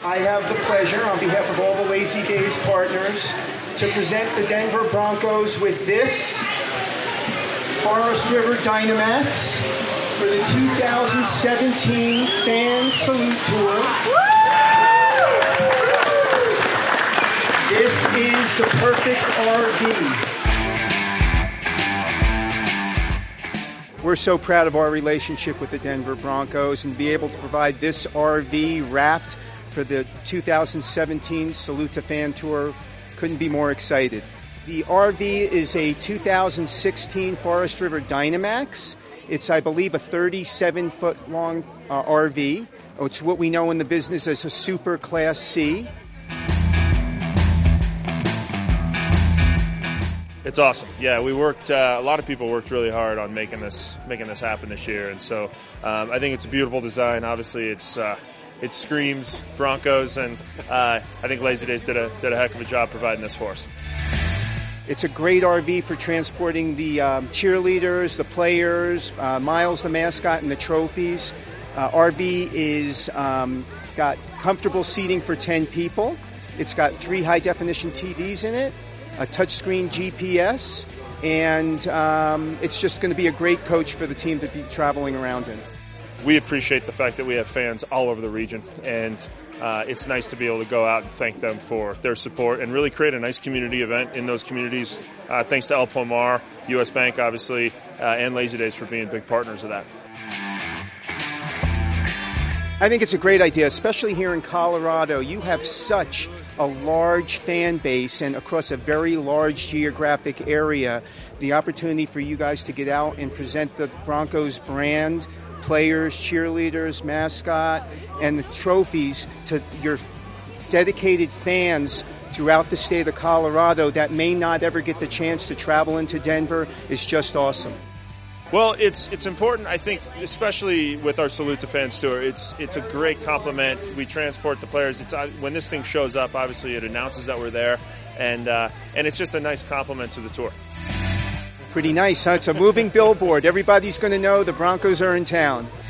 I have the pleasure, on behalf of all the Lazy Days partners, to present the Denver Broncos with this Forest River Dynamax for the 2017 Fan Salute Tour. This is the perfect RV. We're so proud of our relationship with the Denver Broncos and be able to provide this RV wrapped for the 2017 Salute to Fan Tour. Couldn't be more excited. The RV is a 2016 Forest River Dynamax. It's, I believe, a 37-foot long RV. It's what we know in the business as a Super Class C. It's awesome. Yeah, we worked. A lot of people worked really hard on making this happen this year, and so I think it's a beautiful design. Obviously, it screams Broncos, and I think Lazy Days did a heck of a job providing this for us. It's a great RV for transporting the cheerleaders, the players, Miles the mascot, and the trophies. RV is got comfortable seating for 10 people. It's got 3 high-definition TVs in it, a touchscreen GPS, and it's just going to be a great coach for the team to be traveling around in. We appreciate the fact that we have fans all over the region, and it's nice to be able to go out and thank them for their support and really create a nice community event in those communities. Thanks to El Pomar, U.S. Bank, obviously, and Lazy Days for being big partners of that. I think it's a great idea, especially here in Colorado. You have such a large fan base and across a very large geographic area. The opportunity for you guys to get out and present the Broncos brand, players, cheerleaders, mascot, and the trophies to your dedicated fans throughout the state of Colorado that may not ever get the chance to travel into Denver is just awesome. Well, it's important, I think, especially with our Salute to Fans tour. It's a great compliment. We transport the players. When this thing shows up, obviously it announces that we're there, and it's just a nice compliment to the tour. Pretty nice, huh? It's a moving billboard. Everybody's going to know the Broncos are in town.